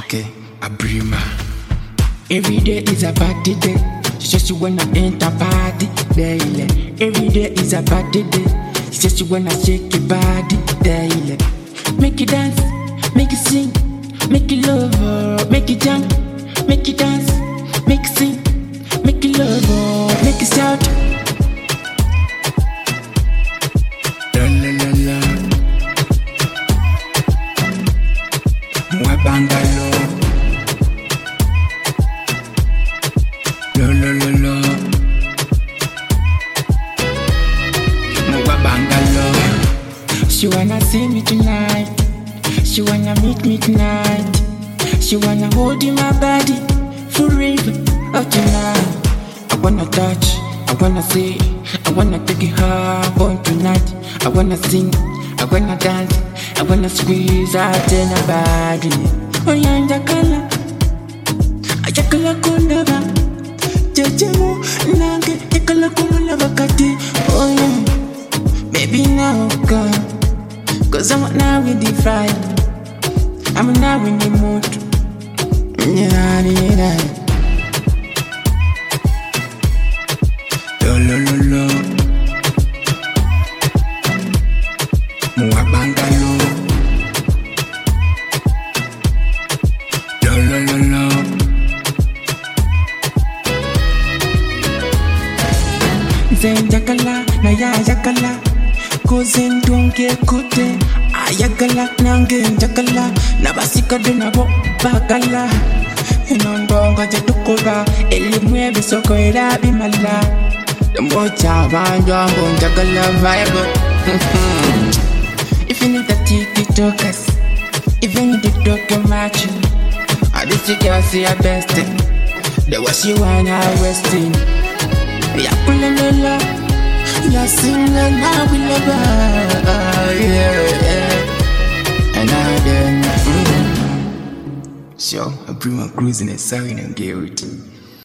Okay, Abrima. Every day is a party day. She says she wanna enter party daily. Every day is a party day. She says she wanna shake your body daily. Make it dance, make it sing, make it love her, make it jump, make it dance, make it sing, make it love her, make it shout. La la la la. Mwa bangalo. La la la la. Mwa bangalo. She wanna see me tonight. She wanna meet me tonight. She wanna hold in my body forever of tonight. I wanna touch, I wanna see, I wanna take it hard on tonight. I wanna sing, I wanna dance, I wanna squeeze out in her body. Oh yeah, jakala, jakala kundaba, jejemo nange, jakala kumula wakati. Oh yeah, baby now come, 'cause I'm now in the fight. I'm now in the mood. Yeah, yeah. Lo lo lo lo. Mwa bangalo. Lo lo lo lo. Zen jakala na ya jakala. Kozen donke kote. Ayagala nange jakala. Nabasika de nabo bakala. Inondonga jetukura. Elimwe bisoko era bimala. Mocha banja jakala vibe. If you need the TikTokers, if you need the talk match, I just you can see your best. The was you wanna wasting. Ya kulala, ya singa na we love her. Yeah. And I then so I bring my cruising and sorry and get it.